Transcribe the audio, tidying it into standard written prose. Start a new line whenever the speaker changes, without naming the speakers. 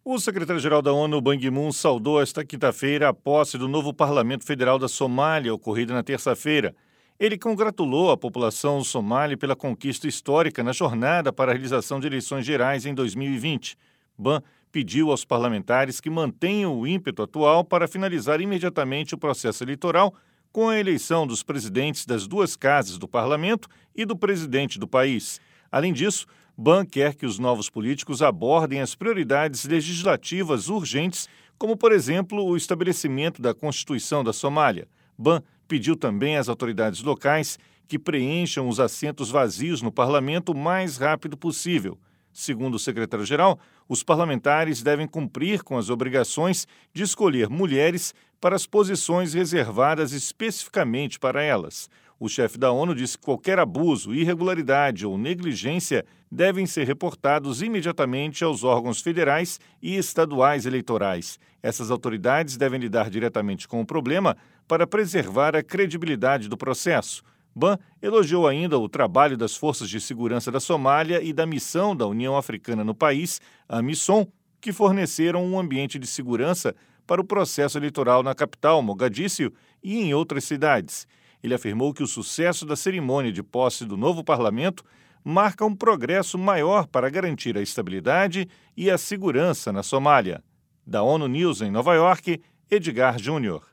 O secretário-geral da ONU, Ban Ki-moon, saudou esta quinta-feira a posse do novo Parlamento Federal da Somália, ocorrida na terça-feira. Ele congratulou a população somali pela conquista histórica na jornada para a realização de eleições gerais em 2020. Ban pediu aos parlamentares que mantenham o ímpeto atual para finalizar imediatamente o processo eleitoral com a eleição dos presidentes das duas casas do parlamento e do presidente do país. Além disso, Ban quer que os novos políticos abordem as prioridades legislativas urgentes, como, por exemplo, o estabelecimento da Constituição da Somália. Ban pediu também às autoridades locais que preencham os assentos vazios no parlamento o mais rápido possível. Segundo o secretário-geral, os parlamentares devem cumprir com as obrigações de escolher mulheres para as posições reservadas especificamente para elas. O chefe da ONU disse que qualquer abuso, irregularidade ou negligência devem ser reportados imediatamente aos órgãos federais e estaduais eleitorais. Essas autoridades devem lidar diretamente com o problema para preservar a credibilidade do processo. Ban elogiou ainda o trabalho das forças de segurança da Somália e da missão da União Africana no país, a AMISOM, que forneceram um ambiente de segurança para o processo eleitoral na capital, Mogadíscio, e em outras cidades. Ele afirmou que o sucesso da cerimônia de posse do novo parlamento marca um progresso maior para garantir a estabilidade e a segurança na Somália. Da ONU News em Nova York, Edgar Júnior.